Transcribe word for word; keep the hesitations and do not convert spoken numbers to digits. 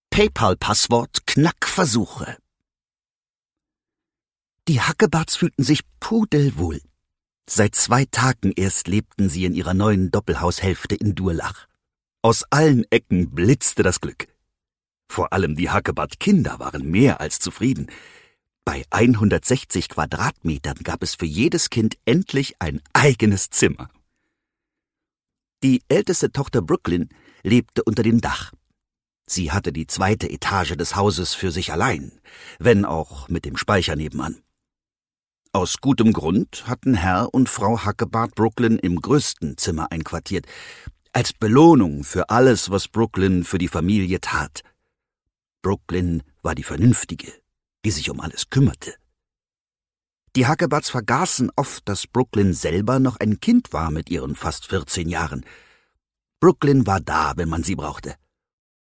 PayPal-Passwort Knackversuche. Die Hackebarts fühlten sich pudelwohl. Seit zwei Tagen erst lebten sie in ihrer neuen Doppelhaushälfte in Durlach. Aus allen Ecken blitzte das Glück. Vor allem die Hackebart-Kinder waren mehr als zufrieden. Bei hundertsechzig Quadratmetern gab es für jedes Kind endlich ein eigenes Zimmer. Die älteste Tochter Brooklyn lebte unter dem Dach. Sie hatte die zweite Etage des Hauses für sich allein, wenn auch mit dem Speicher nebenan. Aus gutem Grund hatten Herr und Frau Hackebart Brooklyn im größten Zimmer einquartiert, als Belohnung für alles, was Brooklyn für die Familie tat. Brooklyn war die Vernünftige, die sich um alles kümmerte. Die Hackebarts vergaßen oft, dass Brooklyn selber noch ein Kind war mit ihren fast vierzehn Jahren. Brooklyn war da, wenn man sie brauchte.